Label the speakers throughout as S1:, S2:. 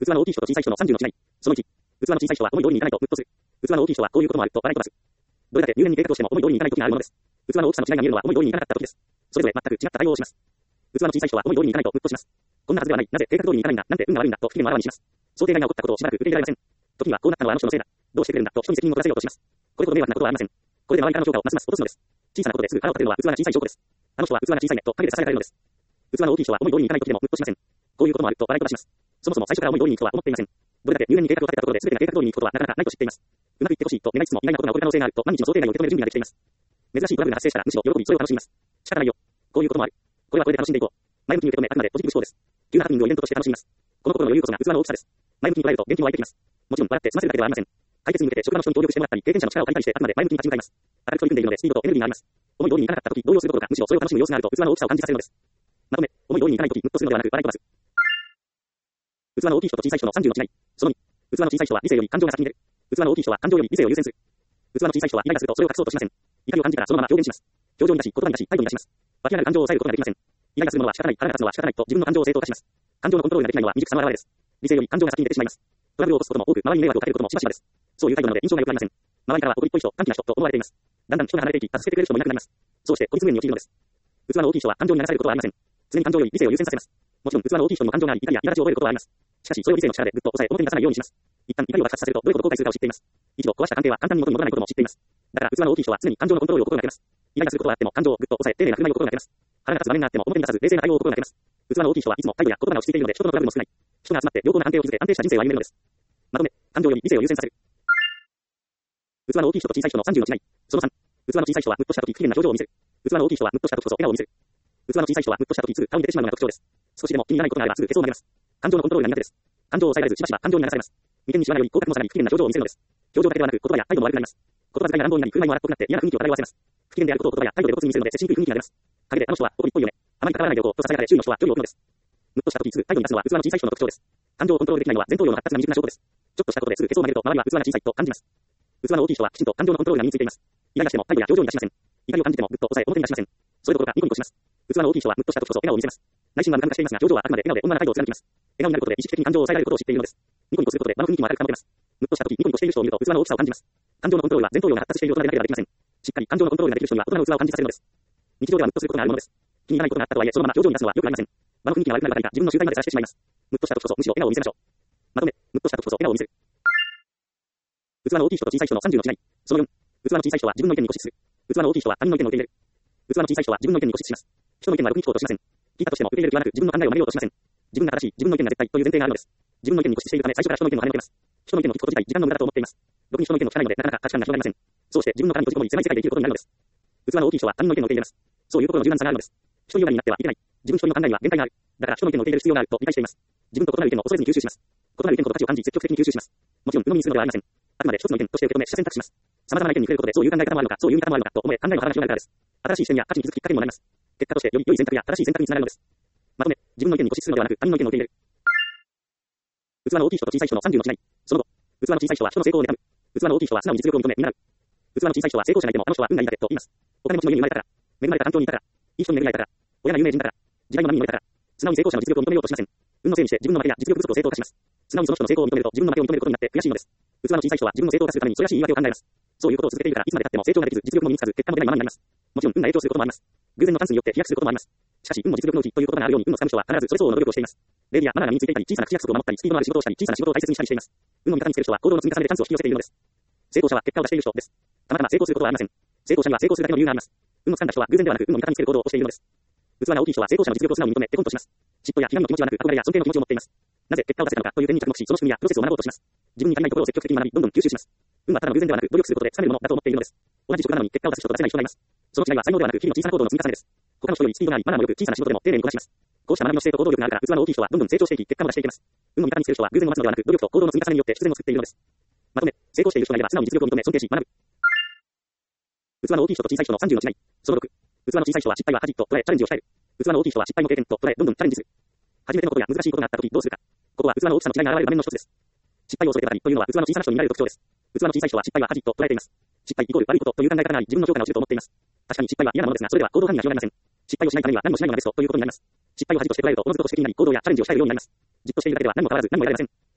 S1: 器の大きい人と小さい人の30の違い。その1、器の小さい人は思い通りにいかないとムッとする。器の大きい人はこういうこともあると笑い飛ばす。どれだけ入念に計画をしても思い通りにいかない時があるものです。器の大きさの違いが見えるのは思い通りにいかなかった時です。それぞれ全く違った対応をします。器の小さい人は思い通りにいかないとムッとします。こんなはずではない。なぜ計画通りにいかないんだ。なんて運が悪いんだと不機嫌をあらわにします。想定外が起こったことをしばらく受け入れられません。時にはこうなったのはあの人のせいだ。どうしてくれるんだと人に責任を取らせようとします。これほど迷惑なことはありません。これで周りからの評価をますます落とすのです。小さなことですぐ腹を立てるのは器が小さい証拠です。あの人は器が小さいねと陰で支えられるのです。器の大きい人は思い通りにいかない時でもムッとしません。こういうこともあると笑い飛ばします。そもそも最初から思い通りにいくとは思っていません。どれだけ入念に計画を立てたところで全てが計画通りにいくことはなかなかないと知っています。うまくいってほしいと願いつつも意外なことが起こる可能性があると毎日の想定外を受け止める準備ができています。珍しいトラブルが発生したらむしろ喜びそれを楽しみます。仕方ないよ。こういうこともある。これはこれで楽しんでいこう。前向きに受け止めあくまでポジティブ思考です。急なハプニングをイベントとして楽しみます。この心の余裕こそが器の大きさです。前向きに捉えると元気も湧いてきます。もちろん笑って済ませるだけではありません。解決に向けて職場の人に協力してもらったり経験者の力を借りたりしてあくまで前向きに立ち向かいます。明るく取り組んでいるのでスピードとエネルギーがあります。思い通りにいかなかった時動揺することがむしろそれを楽しむ様子があると器の大きさを感じさせるのです。まとめ、思い通りにいかない時ムッとするのではなく笑い飛ばす。器の大きい人と小さい人の30の違い。その2、器の小さい人は理性より感情が先に出る。器の大きい人は感情より理性を優先する。器の小さい人はイライラするとそれを隠そうとしません。怒りを感じたらそのまま表現します。表情に出し、言葉に出し、態度に出します。湧き上がる感情を抑えることができません。イライラするものは仕方ない、腹が立つのは仕方ないと自分の感情を正当化します。感情のコントロールができないのは未熟さの表れです。理性より感情が先に出てしまいます。トラブルを起こすことも多く、周りに迷惑をかけることもしばしばです。そういう態度なので印象が良くありません。周りからは怒りっぽい人、短気な人と思われています。だんだん人が離れていき、助けてくれる人もいなくなります。そうして孤立無縁に陥るのです。器の大きい人は感情に流されることはありません。常に感情より理性を優先させます。もちろん器の大きい人にも感情があり、怒りや苛立ちを覚えることはあります。しかし、それを理性の力でぐっと抑え、表に出さないようにします。一旦怒りを爆発させるとどれほど後悔するかを知っています。一度壊した関係は簡単に元に戻らないことも知っています。だから器の大きい人は常に感情のコントロールを心がけます。イライラすることはあっても感情をぐっと抑え、丁寧な振る舞いを心がけます。腹が立つ場面があっても表に出さず冷静な対応を心がけます。器の大きい人はいつも態度や言葉が落ち着いているので人とのトラブルも少ない。人が集まって良好な安定を築け、安定した人生を歩めるのです。まとめ、感情より理性を優先させる。器の大きい人と小さい人の30の違い。その3、器の小さい人はムッとした時不機嫌な表情を見せる。器の大きい人はムッとした時こそ笑顔を見せる。器の小さい人はムッとした時すぐ顔に出てしまうのが特徴です。少しでも気にならないことがあればすぐへそを曲げます。感情のコントロールが苦手です。感情を抑えられずしばしば感情に流されます。眉間にしわがより口角も下がり不機嫌な表情を見せるのです。表情だけではなく言葉や態度も悪くなります。言葉遣いが乱暴になり振る舞いも荒っぽくなって嫌な雰囲気を漂わせます。不機嫌であることを言葉や態度で露骨に見せるので接しにくい雰囲気が出ます。陰であの人は怒りっぽいよね。あまり関わらないでおこうとささやかれ周囲の人は距離を置くのです。ムッとした時すぐ態度に出すのは器の小さい人の特徴です。感情をコントロールできないのは前頭葉の発達が未熟な証拠です。ちょっとしたことですぐへそを曲げると周りは器が小さいと感じます。器の大きい人はきちんと感情のコントロールが身についています。イライラしても態度や表情に出しません。怒りを感じてもぐっと抑え表に出しません。それどころかニコニコします。器の大きい人はムッとした時こそ笑顔を見せます。内心はムカムカしていますが表情はあくまで笑顔で温和な態度を貫きます。笑顔になることで意識的に感情を抑えられることを知っているのです。ニコニコすることで場の雰囲気も明るく保てます。ムッとした時ニコニコしている人を見ると器の大きさを感じます。感情のコントロールは前頭葉が発達している大人でなければできません。しっかり感情のコントロールができる人には大人の器を感じさせるのです。日常ではムッとすることがあるものです。気に入らないことがあったとはいえそのまま表情に出すのはよくありません。場の雰囲気が悪くなるばかりか自分の集体までさらしてしまいます。ムッとした時こそむしろ笑顔を見せましょう。まとめ、ムッとした時こそ笑顔を見せる。器の大きい人と小さい人の30の違い。その4、器の小さい人は自分の意見に固執する。器の大きい人は他人の意見を受け入れる。器の小さい人は自分の意見に固執します。人の意見は録に聞こうとしません。聞いたとしても受け入れる気はなく自分の考えを曲げようとしません。自分が正しい、自分の意見が絶対という前提があるのです。自分の意見に固執しているため最初から人の意見を跳ねのけます。人の意見を聞くこと自体時間の無駄だと思っています。ろくに人の意見を聞かないのでなかなか価値観が広がりません。そうして自分の殻に閉じこもり狭い世界で生きることになるのです。器の大きい人は他人の意見を受け入れます。そういう心の柔軟さがあるのです。人に弱になってはいけない。自分一人の考えには限界がある。だから人の意見を受け入れる必要があると理解しています。自分と異なる意見を恐れずに吸収します。異なる意見と価値を感じ積極的に吸収します。もちろん鵜呑みにするのではありません。あくまで一つの意見として受け止め取捨選択します。様々な意見に触れることでそういう考え方もあるのか、そういう見方もあるのかと思え考えの幅が広がるからです。新しい視点や価値に気づくきっかけにもなります。結果としてより良い選択や正しい選択につながるのです。まとめ、自分の意見に固執するのではなく他人の意見を受け入れる。器の大きい人と小さい人の30の違い。その後、器の小さい人は人の成功を妬む。器の大きい人は素直に実力を認め見習う。器の小さい人は成功者がいてもあの人は運がいいんだぜと言います。お金持ちの家に生まれたから、恵まれた環境にいたから、いい人に巡り会えたから、親が有名人だから、時代の波に乗れたから、素直に成功者の実力を認めようとしません。運のせいにして自分の負けや実力不足を正当化します。素直にその人の成功を認めると自分の負けを認めることになって悔しいのです。器の小さい人は自分の成功を化するためにそれらしい言い訳を考えます。そういうことを続けているからいつまで経っても成長ができず実力も身につかず結果も出ないままになります。もちろん運が影響することもあります。偶然のチャンスによって飛躍することもあります。しかし運も実力のうちという言葉があるように運のつかむ人は必ずそれ相応の努力をしています。礼儀やマナーが身についていたり小さな口約束を守ったりスピードのある仕事をしたり小さな仕事を大切にしたりしています。運を味方につける人は行動の積み重ねでチャンスを引き寄せているのです。成功者は結果を出している人です。たまたま成功することはありません。成功者には成功するだけの理由があります。運を掴んだ人は偶然ではなく運を味方につける行動をしているのです。器が大きい人は成功者の実力を素直に認めてコンとします。嫉妬や批判の気持ちはなく憧れや尊敬の気持ちを持っています。なぜ結果を出せたのかという点に着目しその仕組みやプロセスを学ぼうとします。自分に足りないところを積極的に学びどんどん吸収します。運はただの偶然ではなく努力することで掴めるものだと思っているのです。同じ職なのに結果を出す人と出せない人がいます。その違いは才能ではなく日々の小さな行動の積み重ねです。他の人よりスピードがありマナーも良く小さな仕事でも丁寧にこなします。こうした学びの姿勢と行動力があるから器の大きい人はどんどん成長していき結果も出していけます。運を味方につける人は偶然を待つのではなく努力と行動の積み重ねによって必然を作っているのです。まとめ、成功している人がいれば素直に実力を認め尊敬し学ぶ。器の大きい人と小さい人の30の違い。その6、器の小さい人は失敗は恥と捉えチャレンジを控える。器の大きい人は失敗も経験と捉えどんどんチャレンジする。初めてのことや難しいことがあったときどうするか。ここは器の大きさの違いが現れる場面の一つです。失敗を恐れてばかりというのは器の小さな人に見られる特徴です。器の小さい人は失敗は恥と捉えています。失敗イコール悪いことという考え方があり自分の評価が落ちると思っています。確かに失敗は嫌なものですがそれでは行動範囲が広がりません。失敗をしないためには何もしないのがベストということになります。失敗を恥として捉えるとおのずと組織的になり行動やチャレンジを控えるようになります。じっとしているだけでは何も変わらず何も得られません。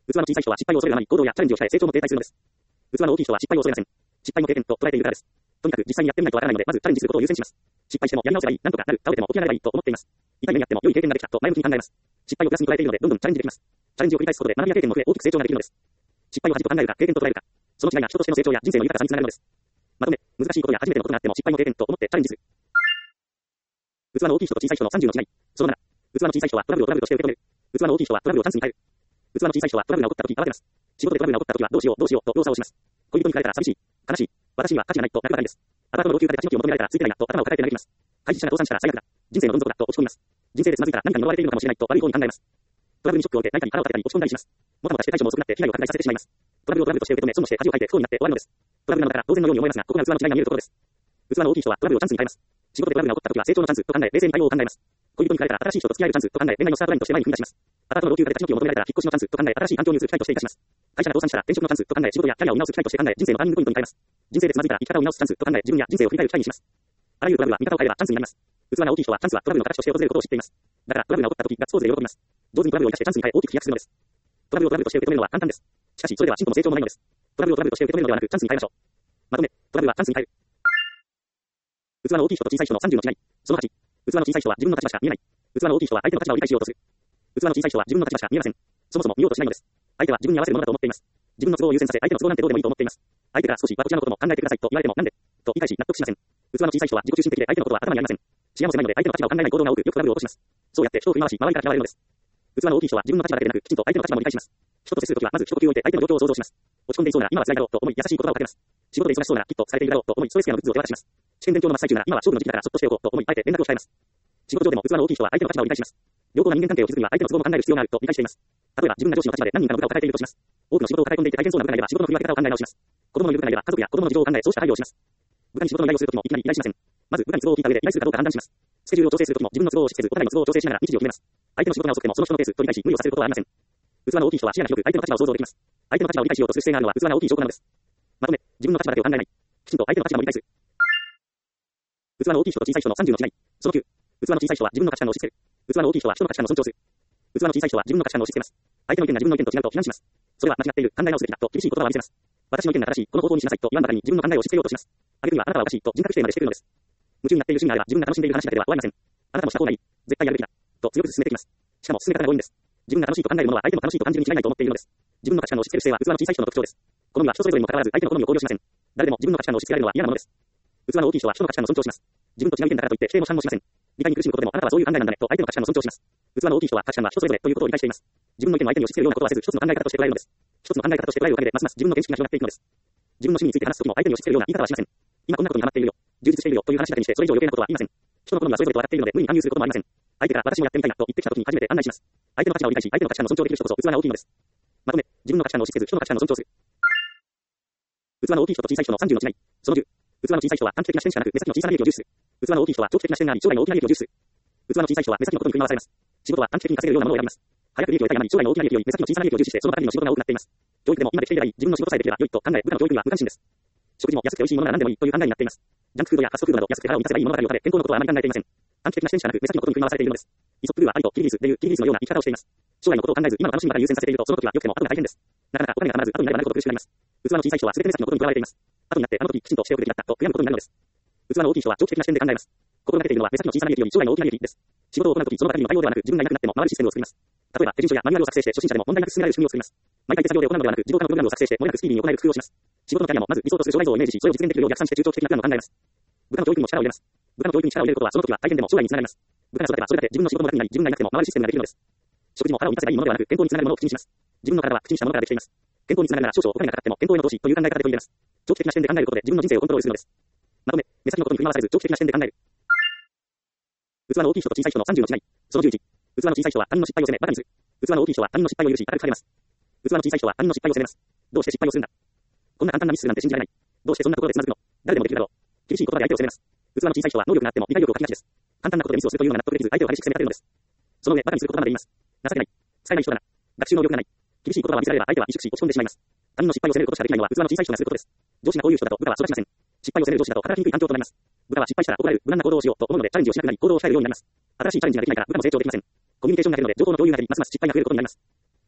S1: 器の小さい人は失敗を恐れるあまり行動やチャレンジを控え成長も停滞するのです。器の大きい人は失敗を恐れません。失敗の経験と捉えているからです。とにかく実際にやってみないとわからないので、まずチャレンジすることを優先します。失敗してもやり直せばいい、なんとかなる、倒れても起き上がればいいと思っています。痛い目にあっても良い経験ができたと前向きに考えます。失敗をプラスに捉えているので、どんどんチャレンジできます。チャレンジを繰り返すことで学びや経験も増え、大きく成長ができるのです。失敗を恥と考えるか、経験と捉えるか、その違いが人としての成長や人生の豊かさにつながるのです。まとめ、難しいことや初めてのことがあっても失敗の経験と思ってチャレンジする。器の大きい人と小さい人の30の違い。その7。器の小さい人はトラブルをトラブルとして受け止める。器の大きい人はトラブルをチャンスに変える。器の小さい人はトラブルが起こった時慌てます。仕事でトラブルが起こった時はどうしようと動作をします。恋人に振られたら寂しい、悲しい、私には価値がないと泣くばかりです。アパートの老朽化で立ち退きを求められたらついてないなと頭を抱えて嘆きます。会社が倒産したら最悪だ。人生のどん底だと落ち込みます。人生でつまずいたら何かに呪われているのかもしれないと悪い方に考えます。トラブルにショックを受け何かに腹を立てたり落ち込んだりします。もたもたして対処も遅くなって被害を拡大させてしまいます。トラブルをトラブルとして受け止め、損をして恥をかいて不幸になって終わるのです。トラブルなのだから当然のように思えますが、ここが器の違いが見えるところです。器の大きい人はトラブルをチャンスに変えます。仕事でトラブルが起こった時は成長のチャンスと考え、冷静に対応を考えます。恋人に振られたら新しい人と付き合えるチャンスと考え、恋愛のスタートラインとして前に踏み出します。アパートの老朽化で立ち退きを求められたら引っ越しのチャンスと考え、新しい環境に移る機会として生かします。会社が倒産したら転職のチャンスと考え、仕事やキャリアを見直す機会として考え、人生のターニングポイントに変えます。人生でつまずいたら生き方を見直すチャンスと考え、自分や人生を振り返る機会にします。あらゆるトラブルは見方を変えればチャンスになります。器が大きい人はチャンスはトラブルの形として訪れることを知っています。だからトラブルが起こった時、ガッツポーズで喜びます。上手にトラブルを生かしてチャンスに変え大きく飛躍するのです。トラブルをトラブルとして受け止めるのは簡単です。しかし、それでは進歩も成長もないのです。トラブルをトラブルとして受け止めるのではなく、チャンスに変えましょう。まとめ、トラブルはチャンスに変える。器の大きい人と小さい人の30の違い。その8。器の小さい人は自分の立場しか見えない。器の大きい人は相手の立場を理解しようとする。器の小さい人は自分の立場しか見えません。そもそも見ようとしないのです。相手は自分に合わせるものだと思っています。自分の都合を優先させ、相手の都合なんてどうでもいいと思っています。相手から少しはこちらのことも考えてくださいと言われてもなんでと理解し納得しません。器の小さい人は自己中心的で相手のことは頭にありません。視野も狭いので相手の立場を考えない行動が多く、よくトラブルを起こします。そうやって人を振り回し、周りから嫌われるのです。器の大きい人は自分の立場だけでなく、きちんと相手の立場も理解します。人と接するときはまず一呼吸置いて相手の状況を想像します。落ち込んでいそうなら今は辛いだろうと思い優しい言葉をかけます。仕事で忙しそうならきっとされているだろうと思いストレスやのグッズを手渡します。試験勉強の真っ最中なら今は勝負の時期だからそっとしておこうと思いあえて連絡を控えます。仕事上でも器の大きい人は相手の立場を理解します。良好な人間関係を築くには相手の都合も考える必要があると理解しています。例えば自分が上司の立場で何人かの部下を抱えているとします。多くの仕事を抱え込んでいて大変そうな部下がいれば仕事の振り分け方を考え直します。子供のいる部下がいれば家族や子供の事情を考えそうした配慮をします。部下に仕事の依頼をするときもいきなり依頼しません。まず部下に都合を聞いた上で依頼するかどうか判断します。スケジュールを調整するときも自分の都合を指示せずお互いの都合を調整しながら日時を決めます。相手の仕事が遅くてもその人のペースと理解し無理をさせることはありません。器の大きい人は視野が広く相手の立場を想像できます。相手の立場を理解しようとする姿勢があるのは器が大きい証拠なのです。まとめ、自分の立場だけを考えない。きちんと相手の立場も理解する。器の大きい人と小さい人の30の違い。その9。器の小さい人は自分の価値観を押し付ける。器の大きい人は人の価値観を尊重する。器の小さい人は自分の価値観を押し付けます。相手の意見が自分の意見と違うと非難します。それは間違っている、考え直すべきだと厳しい言葉を浴びせます。私の意見が正しい、この方法にしなさいと言わんばかりに自分の考えを押し付けようとします。あげくにはあなたはおかしいと人格否定までしてくるのです。夢中になっている趣味があれば自分が楽しんでいる話だけでは終わりません。あなたもした方がいい。絶対やるべきだ。と強く進めてきます。しかも進め方が多いんです。自分が楽しいと考えるものは相手も楽しいと感じるに違いないと思っているのです。自分の価値観を押し付ける姿勢は器の小さい人の特徴です。好みは人それぞれにもかかわらず相手の好みを考慮しません。誰でも自分の価値観を押し付けられるのは嫌なものです。器の大きい人は人の価値観を尊重します。自分と違う意見だからといって否定も反もしません。理解に苦しむことでもあなたはそういう考えなんだねと相手の価値観を尊重します。器の大きい人は価値観は人それぞれということを理解しています。自分の意見を相手に押し付けるようなことはせず一つの考え方として捉えるのです。一つの考え方として捉えるおかげでますます自分の見識が広がっていくのです。自分の趣味について話すときも相手に押し付けるような言い方はしません。今こんなことにハマっているよ。充実しているよという話だけにしてそれ以上余計なことは言いません。人の好みはそれぞれと分かっているので無理に勧誘することもありません。相手が私もやってみたいなと言ってきたときに初めて案内します。相手の価値観を理解し相手の価値観を尊重できる人こそ器が大きいのです。まとめ、自分の価値観を押し付けず人の価値観を尊重する。器の大きい人と小さい人の30の違い。その10。器の小さい人は短期的な視点しかなく目先の小さな利益を重視する。器の大きい人は長期的な視点があり将来の大きな利益を重視する。器の小さい人は目先のことに振り回されます。仕事は短期的に稼げるようなものを選びます。早く利益を得たいあまり将来の大きな利益より目先の小さな利益を重視してその場限りの仕事が多くなっています。教育でも今できていればいい、自分の仕事さえできれば良いと考え部下の教育には無関心です。食事も安くて美味しいものなら何でもいいという考えになっています。ジャンクフードやファストフードなど安くて腹を満たせばいいものばかりを食べ健康のことはあまり考えていません。短期的な視点しかなく目先のことに振り回されているのです。イソップルーはアリとキリギリスでいうキリギリスのような生き方をしています。将来のことを考えず今の楽しみばかり優先させているとその時は良くても後が大変です。なかなかお金がたまらず後になればなるほど苦しくなります。器の小さい人は全て目先のことにとらわれています。後になってあの時きちんとしておくべきだったと悔やむことになるのです。器の大きい人は長期的な視点で考えます。心がけているのは目先の小さな利益より将来の大きな利益です。仕事を行うときその場限りの対応ではなく自分がいなくなっても回るシステムを作ります。例えば手順書やマニュアルを作成して初心者でも問題なく進められる仕組みを作ります。毎回手作業で行うのではなく自動化のプログラムを作成してもれなくスピーディーに行える工夫をします。仕事のキャリアもまず理想とする将来像をイメージしそれを実現できるよう逆算して中長期的なプランを考えます。部下の教育にも力を入れます。部下の教育に力を入れることはその時は大変でも将来につながります。部下が育てばそれだけ自分の仕事も楽になり自分がいなくても回るシステムができるのです。食事も腹を満たせばいいものではなく健康につながるものを口にします。自分の体は口にしたものからできています。健康につながるなら少々お金がかかっても健康への投資という考え方で取り入れます。長期的な視点で考えることで自分の人生をコントロールするのです。まとめ、目先のことに振り回されず長期的な視点で考える。器の大きい人と小さい人の30の違い。その11。器の小さい人は他人の失敗を責めバカにする。器の大きい人は他人の失敗を許し高くされます。器の小さい人は他人の失敗を責めます。どうして失敗をするんだ。こんな簡単なミスなんて信じられない。どうしてそんなところでつまずくの。誰でもできるだろう。厳しい言葉で相手を責めます。器の小さい人は能力があっても理解力を欠きがちです。簡単なことでミスをするというのが納得できず相手を激しく責め立てるのです。その上バカにする言葉まで言います。情けない。使えない人だな。学習能力がない。厳しい言葉を見せられれば相手は萎縮し落ち込んでしまいます。他人の失敗を責めることしかできないのは器の小さい人がすることです。上司がこういう人だと部下は育ちません。失敗を責める上司だと働きにくい環境となります。部下は失敗したら怒られる無難な行動をしようと思うのでチャレンジをしなくなり行動を控えるようになります。新しいチャレンジができないから部下も成長できません。コミュニケーションが減るので情報の共有が減りますます失敗が増えることになります。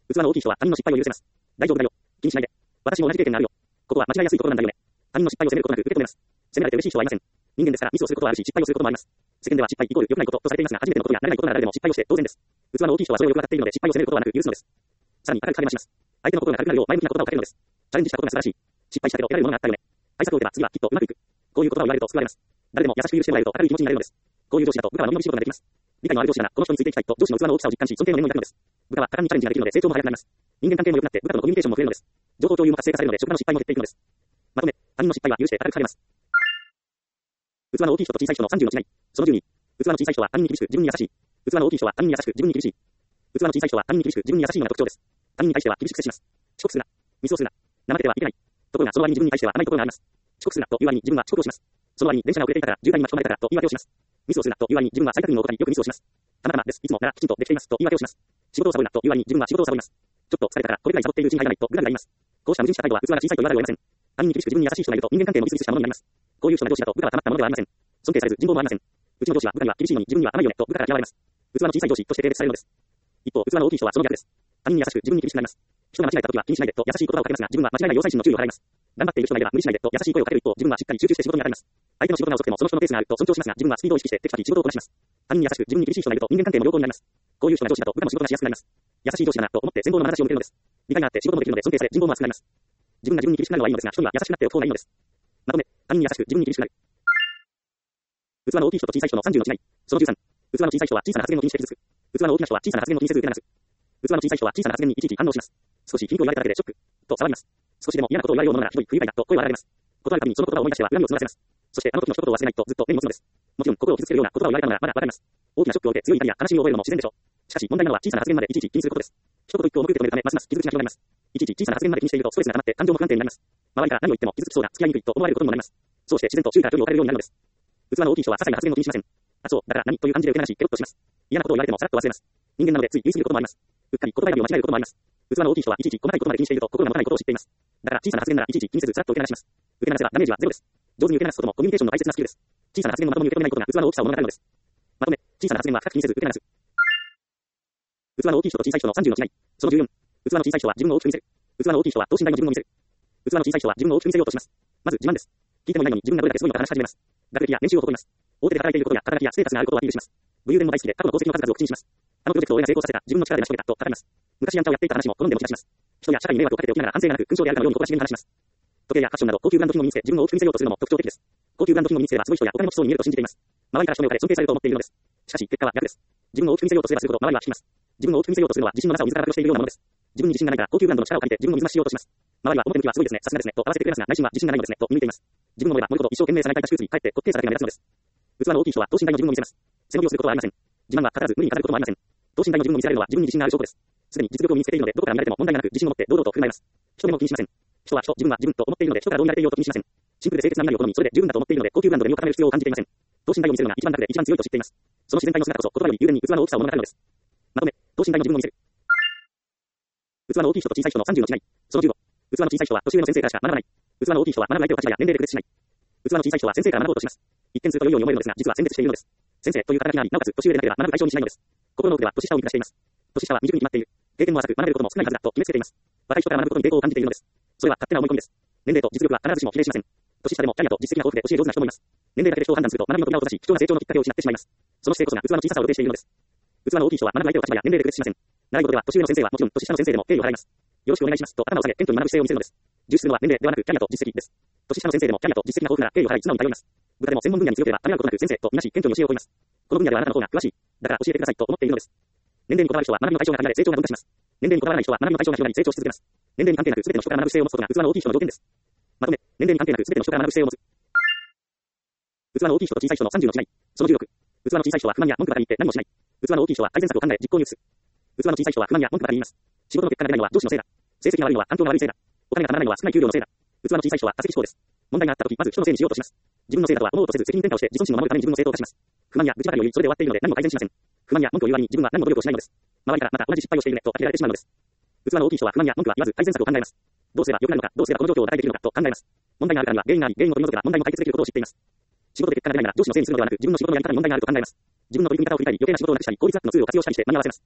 S1: 器の大きい人は他人の失敗を許せます。大丈夫だよ。気にしないで。私も同じ経験があるよ。ここは間違いやすいところなんだよね。他人の失敗を責めることなく受け止めます。責められて嬉しい人はいません。人間ですからミスをすることはあるし、失敗をすることもあります。世間では失敗イコール良くないこととされていますが、初めてのことや慣れないことなら誰でも失敗をして当然です。器の大きい人はそれをよくわかっているので失敗を責めることはなく許すのです。さらに明るく励まします。相手の心が軽くなるよう前向きな言葉をかけるのです。チャレンジしたことが素晴らしい。失敗したけど得られるものがあったよね。対策を打てば次はきっとうまくいく。こういう言葉を言われると救われます。誰でも優しく許してもらえると明るい気持ちになれるのです。こういう上司だと部下は飲み飲み仕事ができます。理解のある上司ならこの人についていきたいと上司の器の大きさを実感し尊敬の念も抱くのです。部下は果敢にチャレンジができるので成長も早くなります。人間関係も良くなって部下とのコミュニケーションも増えるのです。情報共有も活性化されるので職場の失敗も減っていくのです。まとめ、他人の失敗は許して明るく励ます。器の大きい人と小さい人の30の違い。その12。器の小さい人は他人に厳しく自分に優しい。器の大きい人は他人に優しく自分に厳しい。器の小さい人は他人に厳しく自分に優しいのが特徴です。他人に対しては厳しく接します。遅刻するな。ミスをするな。怠けてはいけない。ところがその割に自分に対しては甘いところがあります。遅刻するなという割に自分は遅刻をします。その割に電車が遅れていたから渋滞に巻き込まれたからと言い訳をします。ミスをするなという割に自分は再確認を怠りよくミスをします。たまたまです。いつもならきちんとできていますと言い訳をします。仕事をサボるなという割に自分は仕事をサボります。ちょっと疲れたからこれくらいサボっているうちに入らないとグダグダ言います。こうした矛盾した態度は器が小さいと言わざるを得ません。他人に厳しく自分に優しい人がいると人間関係もみすみすしたものになります。こういう人が上司だと部下はたまったものではありません。尊敬されず人望もありません。うちの上司は部下には厳しいのに自分には甘いよねと部下から嫌われます。器の小さい上司として軽蔑されるのです。一方、器の大きい人はその逆です。他人に優しく自分に厳しくなります。人が間違えた時は気にしないでと優しい言葉をかけますが自分は間違いない要塞心の注意を払います。頑張っている人がいれば無理しないでと優しい声をかける一方、自分はしっかり集中して仕事に当たります。相手の仕事が遅くてもその人のペースがあると尊重しますが自分はスピードを意識してテキパキ仕事をこなします。他人に優しく自分に厳しい人がいると人間関係も良好になります。こういう人が上司だと部下も仕事がしやすくなります。優しい上司だなと思って全貌の眼差しを向けるのです。理解があって仕事もできるので尊敬され人望も厚くなります。自分が自分に厳しくなるのはいいのですが人には優しくなっておく方がいいのです。まとめ、他人に優しく自分に厳しくなる。器の大きい人と小さい人の30の違い。その13。器の小さい人は小さな発言を気にして傷つく。器の大きな人は小さな発言を気にせず受け流す。器の小さい人は小さな発言にいちいち反応します。少し皮肉を言われただけでショックと騒ぎます。少しでも嫌なことを言われようものならひどい不愉快だと声を荒らげます。断るたびにその言葉を思い出しては恨みを募らせます。そしてあの時の一言を忘れないとずっと根に持つのです。もちろん心を傷つけるような言葉を言われたのならまだわかります。大きなショックを受け強い痛みや悲しみを覚えるのも自然でしょう。しかし問題なのは小さな発言までいちいち気にすることです。一言一句を重く受け止めるためますます傷口が広がります。いちいち小さな発言まで気にしているとストレスが溜まって感情も不安定になります。周りから何を言っても傷つきそうだ、付き合いにくいと思われることにもなります。そうして自然と周囲から距離を置かれるようになるのです。器の大きい人は些細な発言を気にしません。あ、そう、だから何という感じで受け流し、ケロッとします。嫌なことを言われてもさらっと忘れます。人間なのでつい言い過ぎることもあります。うっかり言葉選びを間違えることもあります。器の大きい人はいちいち細かいことまで気にしていると心が持たないことを知っています。だから小さな発言ならいちいち気にせずさらっと受け流します。受け流せばダメージはゼロです。上手に受け流すこともコミュニケーションの大切なスキルです。小さな発言もまともに受け止めないことが器の大きさを物語るのです。まとめ、小さな発言は深く気にせず受け流す。器の大きい人と小さい人の30の違い。その14。器の小さい人は自分を大きく見せる。器の大きい人は等身大の自分を見せる。器の小さい人は自分を大きく見せようとします。まず自慢です。聞いてもいないのに自分がどれだけすごいのか話し始めます。学歴や年収を誇ります。大手で働いていることや肩書きやステータスがあることをアピールします。武勇伝も大好きで過去の功績の数々を口にします。あのプロジェクトを俺が成功させた自分の力で成し遂げたと語ります。昔やんちゃをやっていた話も好んで持ち出します。人や社会に迷惑をかけておきながら反省がなく勲章であるかのように誇らしげに話します。時計やファッションなど高級ブランド品を身につけ自分を大きく見せようとするのも特徴的です。高級ブランド品を身につければすごい人やお金持ちそうに見えると信じています。周りから人目をかれ尊敬されると思っているのです。しかし結果は逆です。自分を大きく見せようとすればするほど周りは引きます。自分を大きく見せようとするのは自信のなさを自ら発表しているようなものです。自分に自信がないから高級ブランドの力を借りて自分を水増ししようとします。周りは表向きはすごいですね、さすがですねと合わせてくれますが内心は自信がないのですねと見抜いています。自分の思いは盛ること一生懸命さらいたいた手術に帰って滑稽さだけが目立つのです。器の大きい人は等身大の自分を見せます。背伸びをすることはありません。自慢は語らず無理に語ることもありません。等身大の自分を見せられるのは自分に自信がある証拠です。すでに実力を身につけているのでどこから見られても問題がなく自信を持って堂々と振る舞います。人目も気にしません。人は人、自分は自分と思っているので人からどう見られていようと気にしません。シンプルで清潔な身なりを好みそれで十分だと思っているので高級ブランドで身を固める必要を感じていません。等身大を見せるのが一番楽で一番強いと知っています。その自然体の姿こそ言葉より雄弁に器の大きさを物語るのです。まとめ、等身大の自分を見せる。器の大きい人と小さい人の30の違い。その15。器の小さい人は年上の先生からしか学ばない。器の大きい人は学ぶ相手を立場や年齢で区別しない。器の小さい人は先生から学ぼうとします。一見すると良いように思えるのですが、実は選別しているのです。先生という肩書きがあり、なおかつ年上でなければ学ぶ対象にしないのです。心の奥では年下を見下しています。年下は未熟に決まっている。経験も浅く学べることも少ないはずだと決めつけています。若い人から学ぶことに抵抗を感じているのです。それは勝手な思い込みです。年齢と実力は必ずしも比例しません。年下でもキャリアと実績が豊富で教え上手な人もいます。年齢だけで人を判断すると学びの扉を閉ざし、貴重な成長のきっかけを失ってしまいます。その姿勢こそが器の小ささを露呈しているのです。器の大きい人は学ぶ相手を立場や年齢で区別しません。習い事では年上の先生はもちろん年下の先生でも敬意を払います。よろしくお願いしますと頭を下げ謙虚に学ぶ姿勢を見せるのです。重視するのは年齢ではなくキャリアと実績です。年下の先生でもキャリアと実績が豊富なら敬意を払い素直に頼ります。部下でも専門分野に強ければためらうことなく先生とみなし謙虚に教えを請います。この分野ではあなたの方が詳しい。だから教えてくださいと思っているのです。年齢にこだわる人は学びの対象が限られ成長が分化します。年齢にこだわらない人は学びの対象が広がり成長し続けます。年齢に関係なく全ての人から学ぶ姿勢を持つことが器の大きい人の条件です。まとめ、年齢に関係なく全ての人から学ぶ姿勢を持つ。器の大きい人と小さい人の30の違い。その16。器の小さい人は不満や文句ばかり言って何もしない。器の大きい人は改善策を考え実行に移す。器の小さい人は不満や文句ばかり言います。仕事の結果が出ないのは上司のせいだ。成績が悪いのは環境が悪いせいだ。お金がたまらないのは少ない給料のせいだ。器の小さい人は多責思考です。問題があった時まず人のせいにしようとします。自分のせいだとは思おうとせず責任転嫁をして自尊心を守るために自分の正当化します。不満や愚痴ばかりを言いそれで終わっているので何も改善しません。不満や文句を言う割に自分は何も努力をしないのです。周りからまた同じ失敗をしているねと呆れられてしまうのです。器の大きい人は不満や文句は言わず改善策を考えます。どうすれば良くなるのか、どうすればこの状況を打開できるのかと考えます。問題があるからには原因があり、原因を取り除けば問題も解決できることを知っています。仕事で結果が出ないなら上司のせいにするのではなく自分の仕事のやり方に問題があると考えます。自分の取り組み方を振り返り余計な仕事をなくしたり効率アップのツールを活用したりして間に合わせます。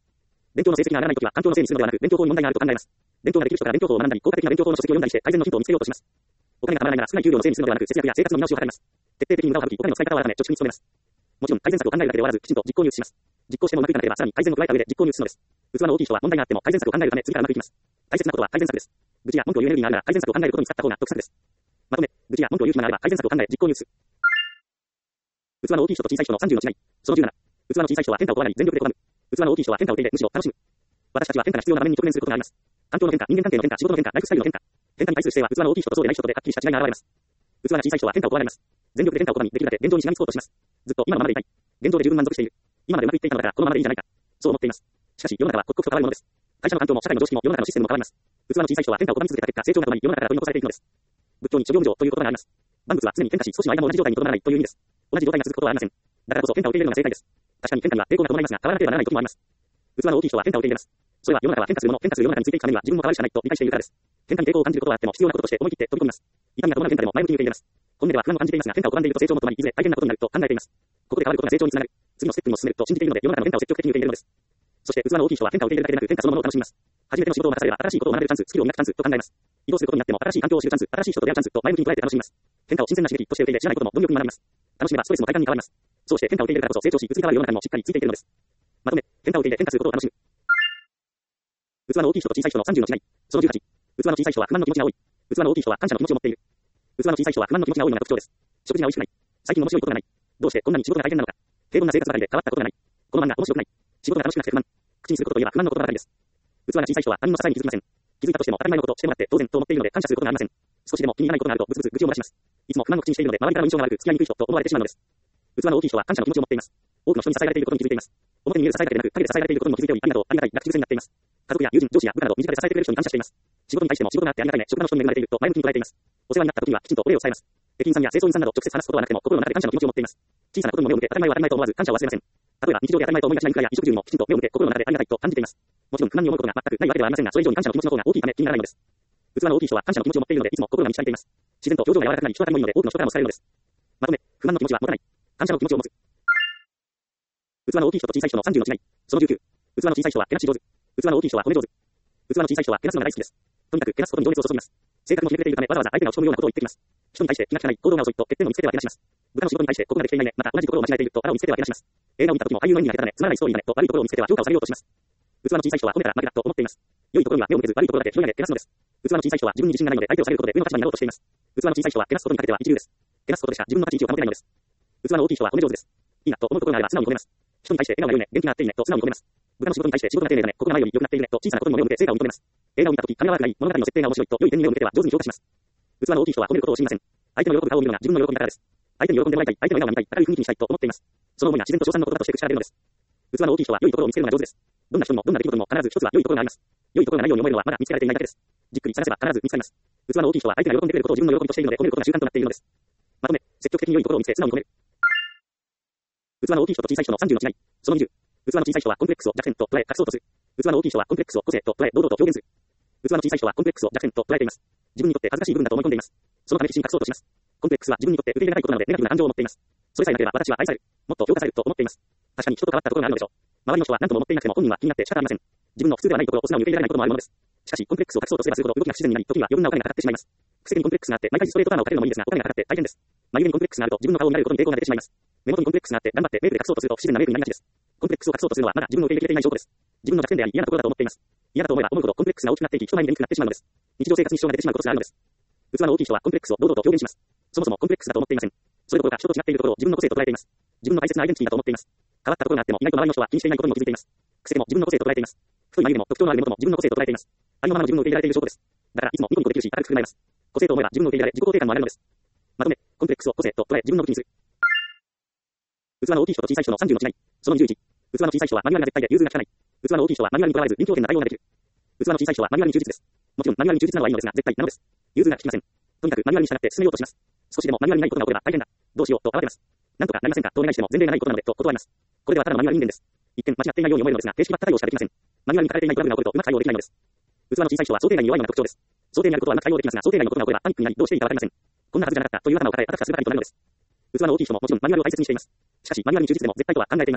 S1: 勉強の成績が上がらないときは、環境のせいにするのではなく、勉強法に問題があると考えます。勉強ができる人から勉強法を学んだり、効果的な勉強法の書籍を読んだりして、改善のヒントを見つけようとします。お金がたまらないなら少ない給料のせいにするのではなく、節約や生活の見直しを図ります。徹底的に無駄を省き、お金の使い方を改め、貯蓄に努めます。もちろん、改善策を考えるだけで終わらず、きちんと実行に移します。実行してもうまくいかなければ、さらに改善を加えた上で実行に移すのです。器の大きい人は問題があっても改善策を考えるため、次からうまくいきます。大切なことは改善策です。愚痴や文句を言うエネルギーがあるなら改善策を考えることに使った方が得策です。まとめ、愚痴や文句を言う暇があれば改善策を考え、実行に移す。器の大きい人と小さい人の30の違い。その17。器の小さい人は変化を怖がり、全力で拒む。器の大きい人は変化を受け入れ、むしろ楽しむ。私たちは変化が必要な場面に直面することがあります。環境の変化、人間関係の変化、仕事の変化、ライフスタイルの変化。変化に対する姿勢は器の大きい人とそうでない人とではっきりした違いが現れます。器が小さい人は変化を怖がります。全力で変化を拒み、できるだけ現状にしがみつこうとします。ずっと今のままでいたい。現状で十分満足している。今までうまくいっていたのだからこのままでいいんじゃないか。そう思っています。しかし世の中は刻々と変わるものです。会社の環境も社会の常識も世の中のシステムも変わります。器の小さい人は変化を拒み続けた結果、成長が止まり世の中から取り残されていくのです。仏教に諸行無常ということがあります。万物は常に変化し、少しの間も同じ状態にとどまらないという意味です。同じ状態が続くことはありません。だからこそ変化を受け入れるのが正解です。確かに変化には抵抗が伴いますが、変わらなければならない時もあります。器の大きい人は変化を受け入れます。それは世の中は変化するもの、変化する世の中についていくためには自分も変わるしかないと理解しているからです。変化に抵抗を感じることはあっても必要なこととして思い切って飛び込みます。痛みが伴う変化でも前向きに受け入れます。本音では不安を感じていますが、変化を拒んでいると成長も止まり、いずれ大変なことになると考えています。ここで変わることが成長につながる。次のステップにも進めると信じているので、世の中の変化を積極的に受け入れるのです。そして器の大きい人は変化を受け入れるだけでなく、変化そのものを楽しみます。初めての仕事を任されれば新しいことを学べるチャンス、スキルを磨くチャンスと考えます。移動することになっても新しい環境を知るチャンス、新しい人と出会うチャンスと前向きに捉えて楽しみます。変化を新鮮な刺激として受け入れ、知らないことも貪欲に学びます。楽しめばストレスも快感に変わります。そうして変化を受け入れるからこそ成長し、移り変わる世の中にもしっかりついていけるのです。まとめ、変化を受け入れ変化することを楽しむ。器の大きい人と小さい人の30の違い。その18。器の小さい人は不満の気持ちが多い。器の大きい人は感謝の気持ちを持っている。器の小さい人は不満の気持ちが多いのが特徴です。食事が美味しくない。最近面白いことがない。どうしてこんなに仕事が大変なのか。平凡な生活ばかりで変わったことがない。この漫画面白くない。仕事が楽しくなくて不満。口にすることといえば不満のことばかりです。器が小さい人は他人の支えに気づきません。気づいたとしても当たり前のことをしてもらって当然と思っているので感謝することがありません。少しでも気に入らないことがあるとブツブツ愚痴を漏らします。いつも不満を口にしているので周りからの印象が悪く付き合いにくい人と思われてしまうのです。器の大きい人は感謝の気持ちを持っています。多くの人に支えられていることに気づいています。表に見える支えだけでなく陰で支えられていることにも気づいており、ありがとう、ありがたいが口癖になっています。家族や友人、上司や部下など身近で支えてくれる人に感謝しています。仕事に対しても仕事があってありがたいね、職場の人に恵まれていると前向きに捉えています。お世話になった時にはきちんとお礼を伝えます。駅員さんや清掃員さんなど直接話すことはなくても心の中で感謝の気持ちを持っています。小さなことにも目を向け当たり前は当たり前と思わず感謝を忘れません。例えば日常で当たり前と思いがちな肉や衣食住にもきちんと目を向け心の中でありがたいと感じています。もちろん不満に思うことが全くないわけではありませんが、それ以上に感謝の気持ちの方が大きいため気にならないのです。器の大きい人は感謝の気持ちを持っているのでいつも心が満ち足りています。自然と表情が柔らかくなり人当たりもいいので多くの人からも好かれるのです。まとめ、不満の気持ちは持たない。感謝の気持ちを持つ。器の大きい人と小さい人の30の違い。その19。器の小さい人はけなし上手。器の大きい人は褒め上手。器の小さい人はけなすのが大好きです。とにかくけなすことに情熱を注ぎます。性格もひねくれているためわざわざ相手が落ち込むようなことを言ってきます。人に対して気が利かない行動が遅いと欠点を見つけてはけなします。部下の仕事に対してここができていないね、また同じところを間違えているとあらを見つけてはけなします。映画を見た時も俳優の演技が下手だね、つまらないストーリーだねと悪いところを見つけては評価を下げようとします。器の小さい人は褒めたら負けだと思っています。良いところには目を向けず悪いところだけ拾い上げけなすのです。器の小さい人は自分に自信がないので相手を下げることで上の立場になろうとしています。器の小さい人はけなすことにかけては一流です。けなすことでしか自分の立ち位置を保てないのです。器の大きい人は褒め上手です。いいなと思うところがあれば素直に褒めます。人に対して笑顔が良いね、元気があっていいねと素直に褒めます。部下の仕事に対して仕事が丁寧だね、ここが前より良くなっているねと小さなことにも目を向け成果を認めます。映画を見た時、髪が悪くない、物語の設定が面白いと良い点に目を向けては上手に評価します。器の大きい人は褒めることを知りません。相手の喜ぶ顔を見るのが自分の喜びだからです。相手に喜んでもらいたい、相手の笑顔が見たい、明るい雰囲気にしたいと思っています。その思いが自然と称賛の言葉として口から出るのです。器の大きい人は良いところを見つけるのが上手です。どんな人にもどんな出来事にも必ず一つは良いところがあります。良いところがないように思えるのはまだ見つけられていないだけです。じっくり探せば必ず見つかります。器の大きい人は相手が喜んでくれることを自分の喜びとしているので褒めることが習慣となっているのです。まとめ、積極的に良いところを見つけ素直に褒める。器の大きい人と小さい人の30の違い。その20。器の小さい人はコンプレックスを弱点と捉え隠そうとする。器の大きい人はコンプレックスを個性と捉え堂々と表現する。器の小さい人はコンプレックスを弱点と捉えています。自分にとって恥ずかしい部分だと思い込んでいます。そのため必死に隠そうとします。コンプレックスは自分にとって受け入れがたいことなのでネガティブな感情を持っています。それさえなければ私は愛される。もっと評価されると思っています。確かに人と変わったところがあるのでしょう。周りの人は何とも思っていなくても本人は気になって仕方ありません。自分の普通ではないところを素直に受け入れられないこともあるものです。しかしコンプレックスを隠そうとすればするほど動きが不自然になり時には余分なお金がかかってしまいます。癖にコンプレックスがあって毎回ストレートパーマをかけるのもいいですがお金がかかって大変です。眉毛にコンプレックスがあると自分の顔を見られることに抵抗が出てしまいます。目元にコンプレックスがあって頑張ってメイクで隠そうとすると不自然なメイクになりがちです。コンプレックスを隠そうとするのはまだ自分を受け入れきれていない証拠です。自分の弱点であり嫌なところだと思っています。嫌だと思えば思うほどコンプレックスが大きくなっていき人前に出にくくなってしまうのです。日常生活に支障が出てしまうことがあるのです。器の大きい人はコンプレックスを堂々と表現します。そもそもコンプレックスだと思っていません。それどころか人と違っているところを自分の個性と捉えています。自分の大切なアイデンティティだと思っています。変わったところがあっても意外と周りの人は気にしていないことにも気づいています。癖でも自分の個性と捉えています。太い眉毛でも特徴のある目元も自分の個性と捉えています。ありのままの自分を受け入れられている証拠です。だからいつもニコニコできるし明るく振る舞います。個性と思えば自分を受け入れられ自己肯定感も上がるのです。まとめ、コンプレックスを個性と捉え自分の武器にする。器の大きい人と小さい人の30の違い。その21。器の小さい人はマニュアルが絶対で融通が利かない。器の大きい人はマニュアルにとらわれず臨機応変な対応ができる。器の小さい人はマニュアルに忠実です。もちろんマニュアルに忠実なのはいいのですが絶対なのです。融通が利きません。とにかくマニュアルに従って進めようとします。少しでもマニュアルにないことが起これば大変だ。どうしようと慌てます。なんとかなりませんかとお願いしても前例がないことなのでと断ります。これではただのマニュアル人間です。一見間違っていないように思えるのですが、形式ばった対応しかできません。マニュアルに書かれていないトラブルが起こるとうまく対応できないのです。器の小さい人は想定外に弱いのが特徴です。想定にあることはうまく対応できますが、想定外のことが起こればパニックになりどうしていいかわかりません。こんなはずじゃなかったという頭を抱えあたふたする係となるのです。器の大きい人ももちろんマニュアルを大切にしています。しかしマニュアルに忠実でも絶対とは考えていません。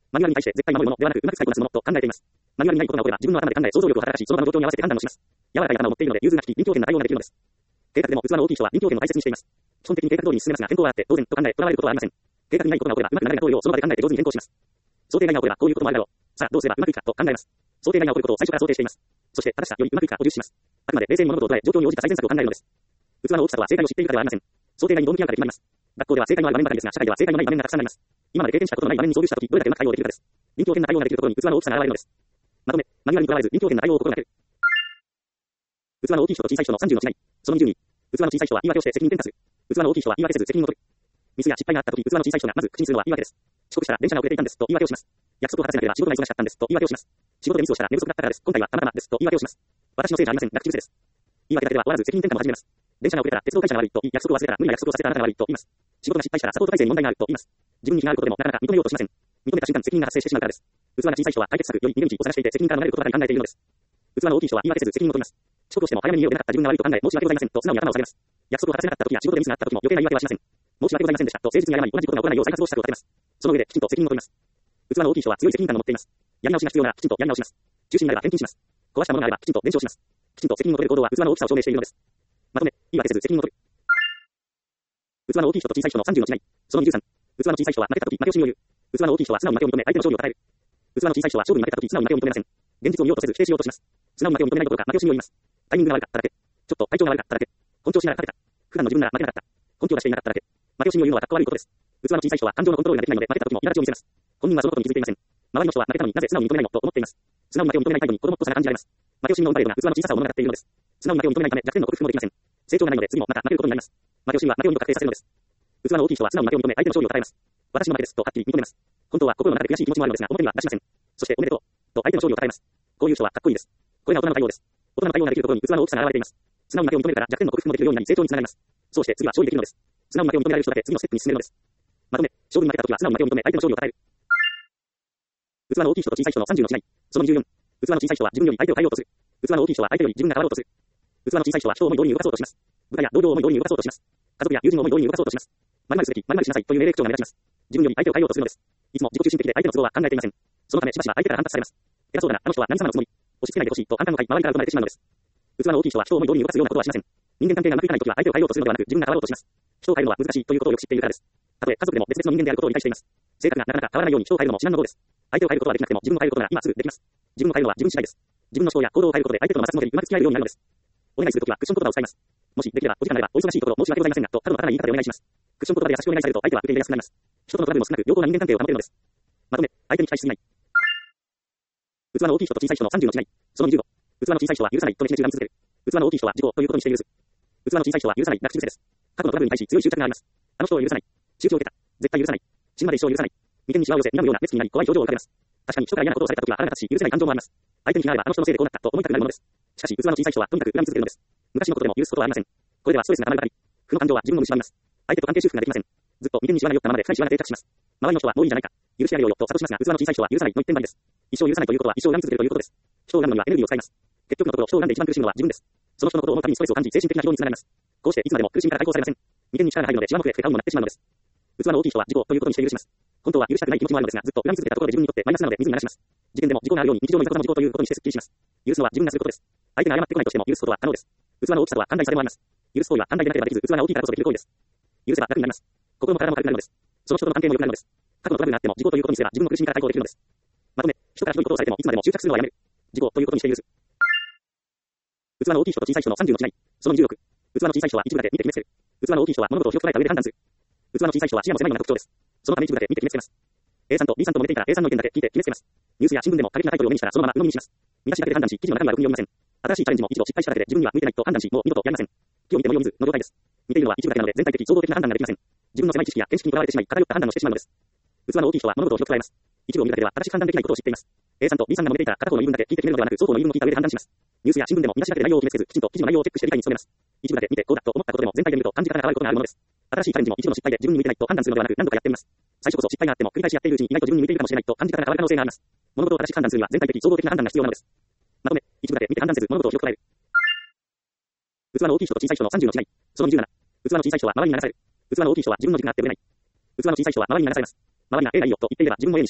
S1: マニュアルに対して絶対守るものではなく、うまく使いこなすものと考えています。マニュアルにないことが起これば、自分の頭で考え、想像力を働かし、その場の状況に合わせて判断をします。柔らかい頭を持っているので、融通が利き、臨機応変な対応ができるのです。計画でも器の大きい人は臨機応変を大切にしています。基本的に計画通りに進めますが、変更はあって当然と考え、とらわれることはありません。計画にないことが起これば、うまく流れが通るようその場で考えて上手に変更します。想定外が起これば、こういうこともあるだろう。さあ、どうすればうまくいくかと考えます。想定外が起こることを最初から想定しています。そして、正しさよりうまくいくかを重視します。あくまで冷静に物事を捉え、状況に応じた最善策を考えるのです。器の大きさとは正解を知っているかではありません。想定外にどう向き合うかで決まります。学校では正解のある場面ばかりですが、社会では正解のない場面がたくさんあります。今まで経験したことのない場面に遭遇したとき、どれだけうまく対応できるかです。臨機応変な対応ができるところに器の大きさが現れるのです。まとめ、マニュアルにとらわれず臨機応変な対応を心がける。器の大きい人と小さい人の30の違い。その20に、器の小さい人は言い訳をして責任転嫁する。器の大きい人は言い訳せず責任を取る。ミスや失敗があったとき、器の小さい人がまず口にするのは言い訳です。遅刻したら電車が遅れていたんですと言い訳をします。約束を果たせなければ仕事が忙しかったんですと言い訳をします。仕事でミスをしたら寝不足だったからです。今回はたまたまですと言い訳をします。私のせいじゃありませんが口癖です。言い訳だけでは終わらず責任転嫁も始めます。電車が遅れたら鉄道会社が悪いと言い、約束を忘れたら無理な約束をさせたあなたが悪いと言います。仕事が失敗したらサポート体制に問題があると言います。自分に非があることでもなかなか認めようとしません。認めた瞬間責任が発生してしまうからです。器が小さい人は解決策より逃げ道を探していて責任から逃れることばかり考えているのです。器の大きい人は言い訳せず責任を取ります。遅刻をしても早めに家を出なかった自分が悪いと考え、申し訳ございませんと素直に頭を下げます。約束を果たせなかった時や仕事でミスがあった時も余計な言い訳はしません。申し訳ございませんでしたと誠実に謝り、同じことが起こらないよう再発防止策を立てます。その上できちんと責任を取ります。器の大きい人は強い責任感を持っています。やり直しが必要ならきちんとやり直します。中止になれば返金します。壊したものがあればきちんと弁償します。きちんと責任を取れる行動は器の大きさを証明しているのです。まとめ、言い訳せず責任を取る。器の大きい人と小さい人の30の違い。その23。器の小さい人は負けた時負け惜しみを言う。器の大きい人は素直に負けを認め相手の勝利を称える。器の小さい人は勝負に負けた時素直に負けを認めません。現実を見ようとせず否定しようとします。素直に負けを認めないどころか負け惜しみを言います。タイミングが悪かっただけ。ちょっと体調が悪かっただけ。根性しながら勝てた。普段の自分なら負けなかった。根拠がしていなかっただけ。負け惜しみを言うのはかっこ悪いことです。器の小さい人は感情のコントロールができないので負けた時も苛立ちを見せます。本人はそのことに気づいていません。周りの人は負けたのになぜ素直に認めないのと思っています。素直に負けを認めない態度に子供っぽさが感じられます。負け惜しみの運パレードが器の小ささを物語っているのです。素直に負けを認めないため弱点の克服もできません。成長がないので次もまた負けることになります。負け惜しみは負けを二度確定させるのです。器の大きい人は素直に負けを認め相手の勝利を称えます。私の負けですとはっきり認めます。本当は心の中で悔しい気持ちもあるのですが表には出しません。そしておめでとうと相手の勝利を称えます。こういう人はかっこいいです。これが大人の対応です。大人の対応ができるところに器の大きさが現れています。素直に負けを認めるから弱点の克服もできるようになり成長につながります。そうして次は勝利できるのです。素直に負けを認められる人だけ次のステップに進めるのです。まとめ、勝負に負けた時は素直に負けを認め相手の勝利を称える。器の大きい人と小さい人の30の違い。その24。器の小さい人は自分より相手を変えようとする。器の大きい人は相手より自分が変わろうとする。器の小さい人は人を思い通りに動かそうとします。部下や同僚を思い通りに動かそうとします。家族や友人を思い通りに動かそうとします。〇〇すべき、〇〇しなさいという命令口調が目立ちます。自分より相手を変えようとするのです。いつも自己中心的で相手の都合は考えていません。そのためしばしば相手から反発されます。偉そうだな、あの人は何様のつもり。押し付けないでほしいと反感の買い、周りから生まれてしまうのです。器の大きい人は人を思い通りに動かすようなことはしません。人間関係がうまくいかないときは相手を変えようとするのではなく自分が変わろうとします。人を変えるのは難しいということをよく知っているからです。たとえ家族でも別々の人間であることを理解しています。性格がなかなか変わらないように人を変えるのも至難の業です。相手を変えることはできなくても自分を変えることなら今すぐできます。自分を変えるのは自分次第です。自分の思考や行動を変えることで相手との摩擦のでうまく付き合えるようになるのです。お願いするときはクッション言葉を使います。もしできればお時間があればお忙しいところ申し訳ございませんがと角の立たない言い方でお願いします。クッション言葉で優しくお願いされると相手は受け入れやすくなります。人とのトラブルも少なく良好な人間関係を保てるのです。まとめ、相手に期待しすぎない。器の大きい人と小さい人の30の違い。その25。器の小さい人は許さないと熱中がみ続ける。器の大きい人は自己ということにして許す。器の小さい人は許さないが口癖です。過去のトラブルに対し強い執着があります。あの人を許さない。仕打ちを受けた。絶対許さない。死ぬまで一生許さない。眉間にシワを寄せ睨むような熱気になり怖い表情を浮かべます。確かに人から嫌なことをされたときは腹が立つし許せない感情もあります。相手に非があればあの人のせいでこうなったと思いたくなるものです。しかし器の小さい人はとにかく恨み続けるのです。昔のことでも許すことはありません。これではストレスが溜まるばかり。負の感情は自分を蝕みます。相手と関係修復ができません。ずっと眉間にシワが寄ったままで深いシワが定着します。周りの人はもういいじゃないか。許してやれよと諭しますが器の小さい人は許さないの一点張りです。一生許さないということは一生恨み続けるということです。人を恨むのにはエネルギーを使います。結局のところ人を恨んで一番苦しむのは自分です。その人のことを思うたびにストレスを感じ精神的な疲労につながります。こうしていつまでも苦しみから解放されません。眉間に力が入るのでシワも増え不快にもなってしまうのです。器の大きい人は自己ということにして許します。本当は許したくない気持ちもあるのですがずっと恨み続けたところで自分にとってマイナスなので水に流します。事件でも事故があるように日常のいざこざも事故ということにしてスッキリします。許すのは自分がすることです。相手が謝ってこないとしても許すことは可能です。器の大きさとは寛大さでもあります。許す行為は寛大でなければできず器が大きいからこそできる行為です。許せば楽になります。心も体も軽くなるのです。その人との関係も良くなるのです。過去のトラブルがあっても事故ということにすれば自分の苦しみから解放できるのです。まとめ、人からひどいことをされてもいつまでも執着するのはやめる。事故ということにして許す。器の大きい人と小さい人の30の違い。その26。器の小さい人は一部だけ見て決めつける。器の大きい人は物事を広く捉えた上で判断する。器の小さい人は視野も狭いような特徴です。そのため一部だけ見て決めつけます。A さんと B さんと揉めていたら A さんの意見だけ聞いて決めつけます。ニュースや新聞でも過激なタイトルを目にしたらそのまま鵜呑みにします。見出しだけで判断し記事の中身はろくに読みません。新しいチャレンジも一度失敗しただけで自分には向いてないと判断しもう二度とやりません。木を見ても読みずの状態です。見ているのは一部だけなので全体的創造的な判断ができません。自分の狭い知識や見識にとらわれてしまい偏った判断をしてしまうのです。器の大きい人は物事を広く捉えます。一部を見るだけでは正しく判断できないことを知っています。A さんと B さんが揉めていたら片方の言い分だけ聞いて決めるのではなく双方の言い分を聞いた上で判断します。ニュースや新聞でも見出しだけで内容を決めつけずきちんと記事の内容をチェックして理解に努めます。一部だけ見てこうだと思ったことでも全体で見ると感じ方が変わることがあるものです。新しいチャレンジも一度の失敗で自分に向いてないと判断するのではなく何度かやってみます。最初こそ失敗があっても繰り返しやっているうちに意外と自分に向いているかもしれないと感じ方が変わる可能性があります。物事を正しく判断するには全体的総合的な判断が必要なのです。まとめ、一部だけ見て判断せず物事を広く捉える。器の大きい人と小さい人の30の違い。その27。器の小さい人は周りに流される。器の大きい人は自分の軸があってぶれない。器の小さい人は周りに流されます。周りが A がいいよと言っていれば自分も A にします。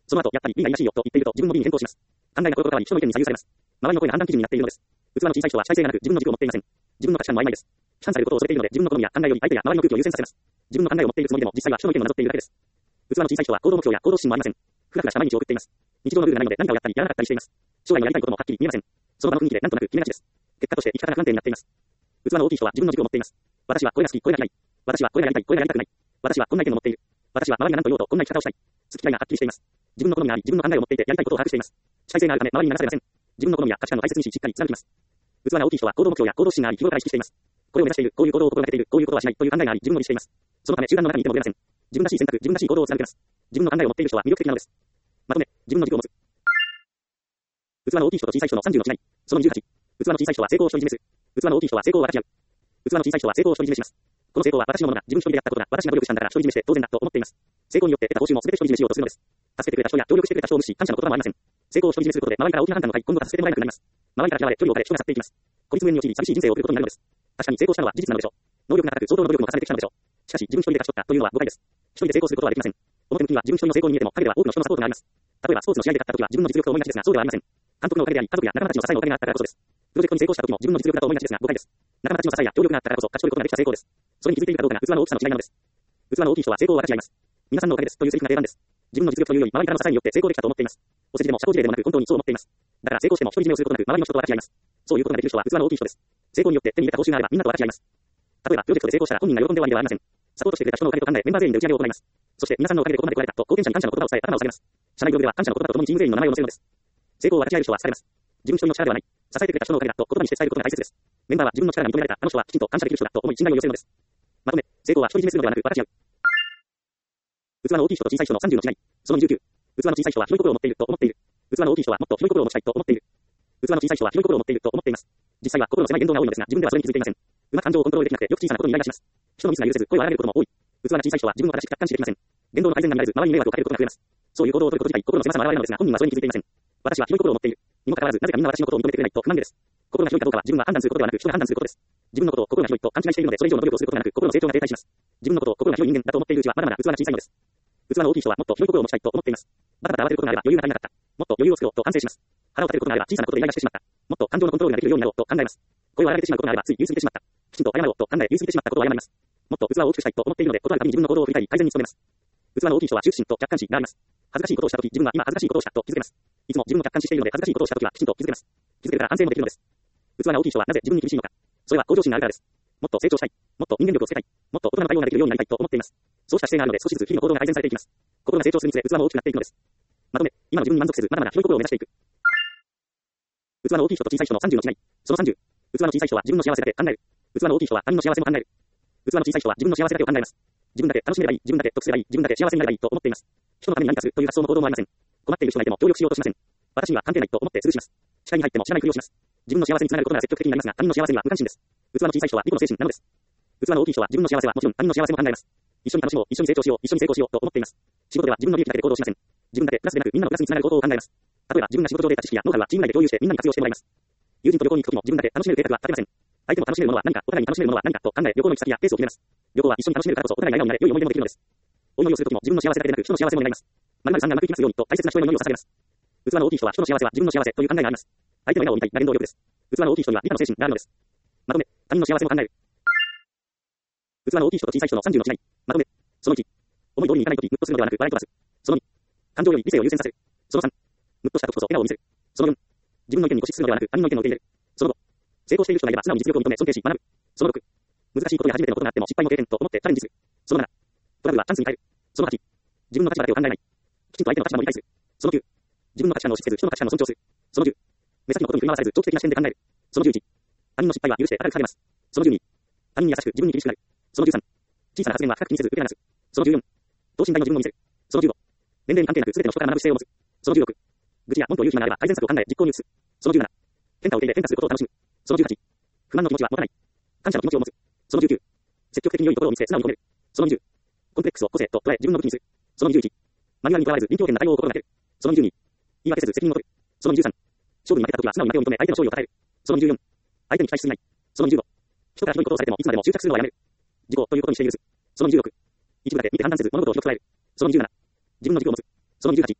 S1: その後、やっぱり B がいやしいよと言っていると自分も B に変更します。考えがこれと変わり人の意見に左右されます。周りの声が判断基準になっているのです。器の小さい人は主体性がなく自分の軸を持っていません。自分の価値観も曖昧です。批判されることを恐れているので自分の好みや考えより相手や周りの空気を優先させます。自分の考えを持っているつもりでも実際は人の意見をなぞっているだけです。器の小さい人は行動目標や行動心もありません。ふらふらした毎日を送っています。日常のルールがないので何かをやったりやらなかったりしています。将来のやりたいこともはっきり見えません。その場の雰囲気でなんとなく決めがちです。結果として生き方が不安定になっています。器の大きい人は自分の軸を持っています。私はこれが好き、これが嫌い。私はこれがやりたい、これがやりたくない。私はこんな意見を持っている。私は周りが何と言おうとこんな生き方をしたい。好き嫌いがはっきりしています。自分の好みがあり、自分の考えを持っていてやりたいことを把握しています。主体性があるため周りに流されません。自分の好みや価値観を大切にし、しっかり貫きます。器が大きい人は行動目標や行動心があり、日頃から意識しています。これを目指している、こういうことを心がけている、こういうことはしないという考えがあり、自分を律しています。そのため集団の中にいても出ません。自分らしい選択、自分らしい行動を貫けます。自分の考えを持っている人は魅力的なのです。まとめ、自分の軸を持つ。器の大きい人と小さい人の30の違い。その28。器の小さい人は成功を独り占めす。器の大きい人は成功を分かち合う。器の小さい人は成功を独り占めします。この成功は私のものだ。自分一人でやったことだ。私が努力したんだから独り占めして当然だと思っています。成功によって得た報酬も全て独り占めしようとするのです。助けてくれた人や協力してくれた人を無視し、感謝の言葉もありません。成功を独り占めすることで周りから大きな判断の回、今後は助けてもらえなくなります。周りから嫌われ、距離を置かれ、人が去っていきます。孤立無縁に陥り、寂しい人生を送ることになるのです。確かに成功したのは事実なのでしょう。能力が高く、相当の努力も重ねてきたのでしょう。しかし、自分一人で勝ち取ったというのは誤解です。一人で成功することはできません。表向きには自分一人の成功に見えても、陰では多くの人のサポートがあります。例えば、スポーツの試合で勝った時は自分の実力と思いがちですが、そうではありません。監督のおかげであり、家族や仲間たちの支えのおかげがあったからこそです。プロジェクトに成功した時も自分の実力だと思いがちですが、誤解です。仲間たちの支えや協力があったからこそ勝ち取ることができた成功です。それに気づいているかどうかが器の大きさの違いなのです。器の大きい人は成功を分かち合います。皆さんのおかげですというセリフが定番です。自分の実力というより周りからの支えによって成功できたと思っています。お世辞でも社交辞令でもなく本当にそう思っています。だから成功しても独り占めをすることなく周りの人と分かち合います。そういうことができる人は器の大きい人です。成功によって手に入れた報酬があればみんなと分かち合います。例えばプロジェクトで成功したら本人が喜んで終わりではありません。サポートしてくれた人のおかげと考えメンバー全員で打ち上げを行います。そして皆さんのおかげでここまで来られたと貢献者に感謝の言葉を伝え頭を下げます。社内ブログでは感謝の言葉とともにチーム全員の名前を載せるのです。成功を分かち合える人はされます。自分一人の力ではない。支えてくれた人のおかげだと言葉にして伝えることが大切です。メンバーは自分の力が認められたあの人はきちんと感謝できる人だと思い信頼を寄せるのです。まとめ、成功は独り占めするのではなく分かち合う。器の大きい人と小さい人の30の違い。その29。器の小さい人は広い心を持っていると思っている。器の大きい人はもっと広い心を持ちたいと思っている。器の小さい人は広い心を持っていると思っています。実際は心の狭い言動が多いのですが、自分ではそれに気づいていません。うまく感情をコントロールできなくてよく小さなことにイライラします。人のミスが許せず声を荒げることも多い。器が小さい人は自分を正しく客観視できません。言動の改善が見られず、周りに迷惑をかけることが増えます。そういう行動を取ること自体心の狭さの表れなのですが、本人はそれに気づいていません。私は広い心を持っている。にもかかわらず、なぜかみんな私のことを認めてくれないと不満げです。心が広いかどうかは自分が判断することではなく人が判断することです。自分のことを心が広いと勘違いしているので、それ以上の努力をすることがなく心の成長が停滞します。自分のことを心が広い人間だと思っているうちはまだまだ器が小さいのです。器の大きい人はもっと広い心を持ちたいと思っています。バタバタ慌てることがあれば余裕が足りなかった。もっと余裕を作ろうと反省します。腹を立てることがあれば小さなことでイライラしてしまった。もっと感情のコントロールができるようになろうと考えます。声を荒げてしまうことがあればつい言い過ぎてしまった。きちんと謝ろうと考え言い過ぎてしまったことを謝ります。もっと器を大きくしたいと思っているので、ことあるたびに自分の行動を振り返り改善に努めます。器の大きい人は羞恥心と客観視があります。恥ずかしいことをしたとき、自分は今恥ずかしいことをしたと気づけます。いつも自分を客観視しているので、恥ずかしいことをしたときはきちんと気づけます。気づけるから反省もできるのです。器が大きい人はなぜ自分に厳しいのか。それは向上心があるからです。もっと成長したい。もっと人間力をつけたい。もっと大人の対応ができるようになりたいと思っています。そうした姿勢があるので、少しずつ日々の行動が改善されていきます。心が成長するにつれ器も大きくなっていくのです。まとめ、今の自分に満足せず、まだまだ広い心を目指していく。器の大きい人と小さい人の30の違い。その30。器の小さい人は自分の幸せだけ考える。器の大きい人は他人の幸せも考える。器の小さい人は自分の幸せだけを考えます。自分だけ楽しめればいい、自分だけ得すればいい、自分だけ幸せになればいいと思っています。人のために何かするという発想の行動もありません。困っている人がいても協力しようとしません。私には関係ないと思ってスルーします。視界に入っても知らないふりをします。自分の幸せにつながることなら積極的になりますが、他人の幸せには無関心です。器の小さい人は利己の精神なのです。器の大きい人は自分の幸せはもちろん他人の幸せも考えます。一緒に楽しもう、一緒に成長しよう、一緒に成功しようと思っています。仕事では自分の利益だけで行動しません。自分だけプラスでなくみんなのプラスにつながることを考えます。例えば自分が仕事上で得た知識やノウハウはチーム内で共有してみんなに活用してもらいます。友人と旅行に行くときも自分だけ楽しめる計画は立てません。相手も楽しめるものは何か、お互いに楽しめるものは何かと考え、旅行の行き先やペースを決めます。旅行は一緒に楽しめるからこそお互いが笑顔になれ、良い思い出もできるのです。お祈りをするときも自分の幸せだけでなく人の幸せも願います。〇〇さんがうまくいきますようにと大切な人への祈りを捧げます。器の大きい人は人の幸せは自分の幸せという考えがあります。相手の笑顔を見たいが原動力です。器の大きい人には理科の精神があるのです。まとめ、他人の幸せも考える。器の大きい人と小さい人の30の違い。まとめ、その1。思い通りにいかないとき、ムッとするのではなく笑い飛ばす。その2。感情より理性を優先させる。その3。ムッとしたときこそ笑顔を見せる。その4。自分の意見に固執するのではなく他人の意見を受け入れる。その5。成功している人がいれば素直に実力を認め尊敬し学ぶ。その6。難しいことや初めてのことがあっても失敗も経験と思ってチャレンジする。その7。トラブルはチャンスに変える。その8。自分の立場だけを考えない。きちんと相手の立場も理解する。その9。自分の価値観を押し付けず人の価値観を尊重する。その10。目先のことに振り回されず長期的な視点で考える。その11。他人の失敗は許して明るくされます。その12。他人に優しく自分に厳しくなる。その13。小さな発言は深く気にせず受け流す。その14。等身大の自分を見せる。その15。年齢に関係なく全ての人から学ぶ姿勢を持つ。その16。愚痴や文句を言う暇があれば改善策を考え実行に移す。その17。変化を受け入れ変化することを楽しむ。その18。不満の気持ちは持たない。感謝の気持ちを持つ。その19。積極的に良いところを見せ素直に褒める。その20。コンプレックスを個性と捉え自分の武器にする。その21。マニュアルにとらわれず臨機応変な対応を心がける。その22。言い訳せず責任を取る。その23。勝負に負けた時は素直に負けを認め相手の勝利を称える。その24。相手に期待しすぎない。その25。人からひどいことをされてもいつまでも執着するのはやめる。自己ということにして許す。その26。一部だけ見て判断せず物事を広く捉える。その27。自分の軸を持つ。その28。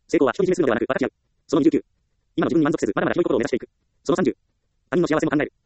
S1: 成功は人に示すのではなく分かち合う。その29。今の自分に満足せず、まだまだ広いことを目指していく。その30。他人の幸せも考える。